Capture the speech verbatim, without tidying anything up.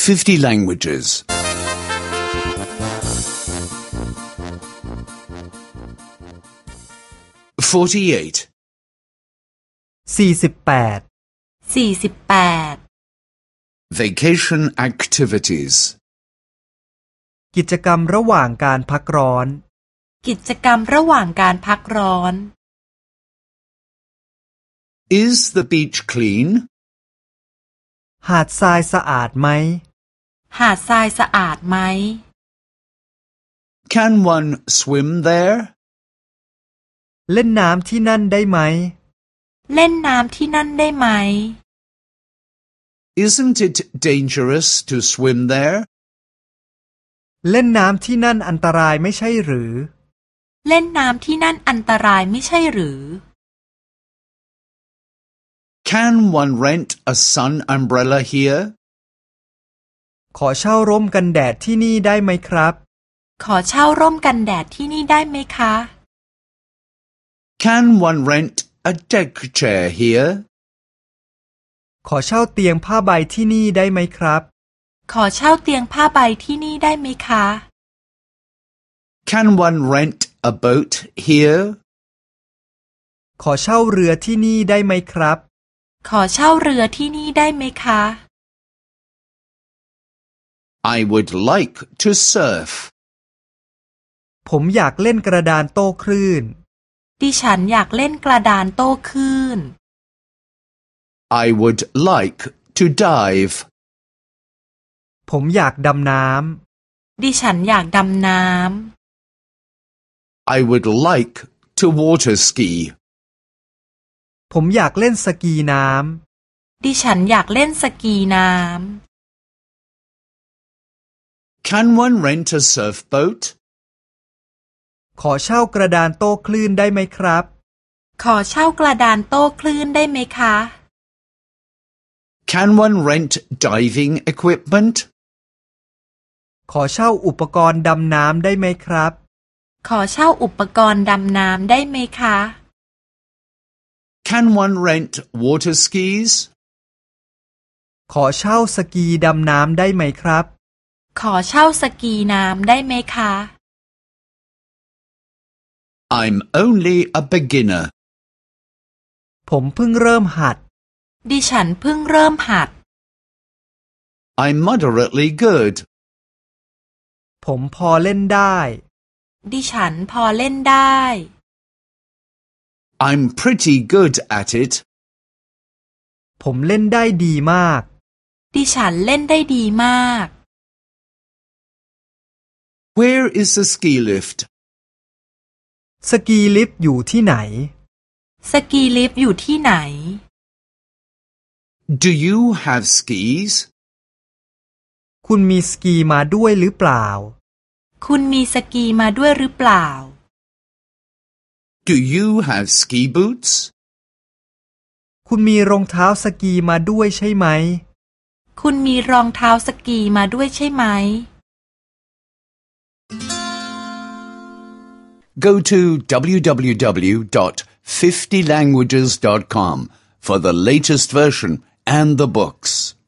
fifty languages. forty-eight. สี่สิบแปดสี่สิบแปด Vacation activities. กิจกรรมระหว่างการพักร้อนกิจกรรมระหว่างการพักร้อน Is the beach clean? หาดทรายสะอาดไหมหาดทรายสะอาดไหม Can one swim there? เล่นน้ำที่นั่นได้ไหมเล่นน้ำที่นั่นได้ไหม Isn't it dangerous to swim there? เล่นน้ำที่นั่นอันตรายไม่ใช่หรือเล่นน้ำที่นั่นอันตรายไม่ใช่หรือ Can one rent a sun umbrella here? ขอเช่าร่มกันแดดที่นี่ได้ไหมครับขอเช่าร่มกันแดดที่นี่ได้ไหมคะ Can one rent a deck chair here? ขอเช่าเตียงผ้าใบที่นี่ได้ไหมครับขอเช่าเตียงผ้าใบที่นี่ได้ไหมคะ Can one rent a boat here? ขอเช่าเรือที่นี่ได้ไหมครับขอเช่าเรือที่นี่ได้ไหมคะ I would like to surf. ผมอยากเล่นกระดานโต้คลื่นดิฉันอยากเล่นกระดานโต้คลื่น I would like to dive. ผมอยากดำน้ำดิฉันอยากดำน้ำ I would like to water ski. ผมอยากเล่นสกีน้ำดิฉันอยากเล่นสกีน้ำ Can one rent a surfboat? ขอเช่ากระดานโต้คลื่นได้ไหมครับขอเช่ากระดานโต้คลื่นได้ไหมคะ Can one rent diving equipment? ขอเช่าอุปกรณ์ดำน้ำได้ไหมครับขอเช่าอุปกรณ์ดำน้ำได้ไหมคะ Can one rent water skis? ขอเช่าสกีดำน้ำได้ไหมครับขอเช่าสกีน้ำได้ไหมคะ I'm only a beginner. ผมเพิ่งเริ่มหัดดิฉันเพิ่งเริ่มหัด I'm moderately good. ผมพอเล่นได้ดิฉันพอเล่นได้ I'm pretty good at it. ผมเล่นได้ดีมากดิฉันเล่นได้ดีมาก Where is the ski lift? สกีลิฟต์อยู่ที่ไหนสกีลิฟต์อยู่ที่ไหน Do you have skis? คุณมีสกีมาด้วยหรือเปล่าคุณมีสกีมาด้วยหรือเปล่า Do you have ski boots? คุณมีรองเท้าสกีมาด้วยใช่ไหมคุณมีรองเท้าสกีมาด้วยใช่ไหม Go to w w w dot fifty languages dot com for the latest version and the books.